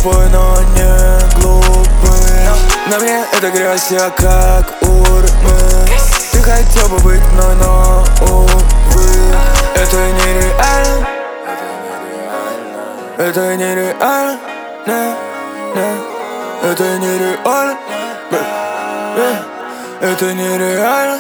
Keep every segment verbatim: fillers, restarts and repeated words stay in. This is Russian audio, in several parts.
тупой, но не глупый. На мне эта грязь, я как урны. Ты хотел бы быть мной, но увы. Это нереально. Это нереально. Не, не. Это нереально. Это нереально.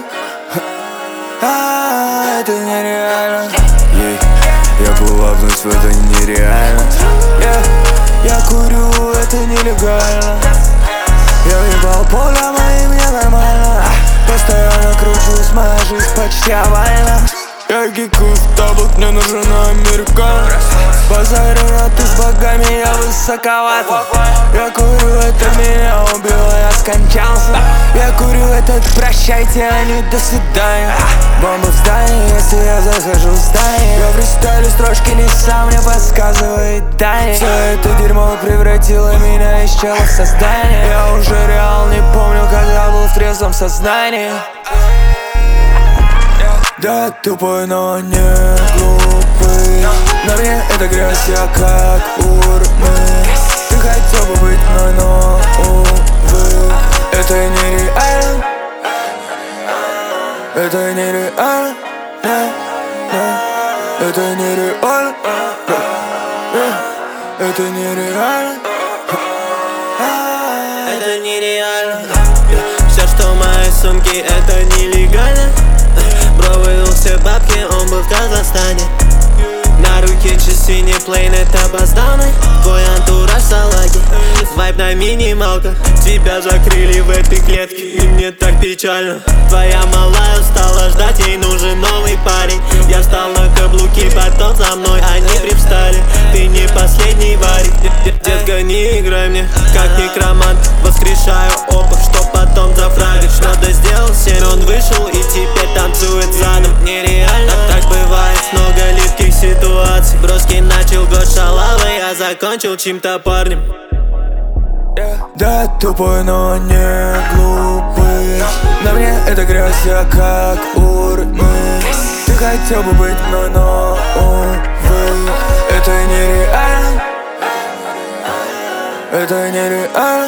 А, это нереально. Ей, я плавнусь в это нереально. Yeah, я курю, это нелегально. Я въебал поле, мои мне нормально. Постоянно кручусь, моя жизнь почти овальна. Я гикую в таблет, мне нужна американо. Базарю, а ты с богами, я высоковато. Я курю, это меня убило, я скончался. Я курю, этот прощайте, а не до свидания. Бомба в здании, если я захожу в здание. Я фристайлю, строчки не сам, мне подсказывает Дани. Все это дерьмо превратило меня из чела в создание. Я уже реал не помню, когда был в трезвом сознании. Да, тупой, но не глупый. На мне эта грязь, я как урны. Ты хотел бы быть мной, но увы. Это нереально. Это нереально. Не, не. Это нереально. Это нереально. Это нереально. Все, что в моей сумке, это нелегально. Бро вывел все бабки, он был в Казахстане. На руке часы не плейнет опозданы. Твой антураж в салаге, вайб на минималках. Тебя закрыли в этой клетке, и мне так печально. Твоя малая устала ждать, ей нужен новый парень. Я встал на каблуки, потом за мной они привстали. Ты не последний варик, детка, не играй мне как некромант. Воскрешаю опыт, что потом зафрагишь. Надо сделал семь, он вышел и теперь танцует задом. Нереально, так бывает, много липких ситуаций. Броски начал год шалавы, я закончил чьим-то парнем. Да, тупой, но не глупый. На мне эта грязь, я как урны. Ты хотел бы быть мной, но увы. Это нереально. Это нереально.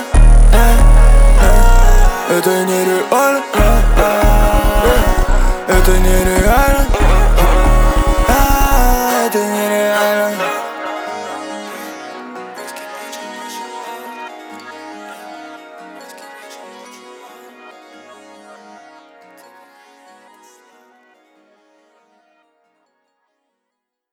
Это нереально. Это нереально.